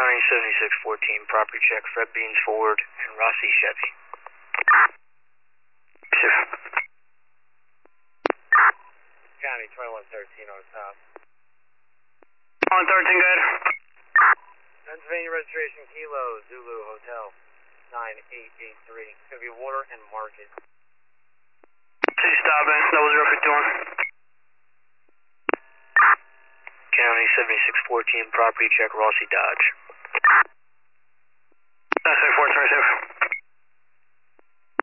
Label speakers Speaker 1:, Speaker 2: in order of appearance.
Speaker 1: County 7614, property check, Fred Beans Ford and Rossi Chevy.
Speaker 2: County 2113 on top.
Speaker 1: 113, good.
Speaker 2: Pennsylvania registration Kilo Zulu Hotel 9883. It's going to be Water and Market.
Speaker 1: Please stop in, that was roughly 2. County 7614, property check, Rossi Dodge. 7427.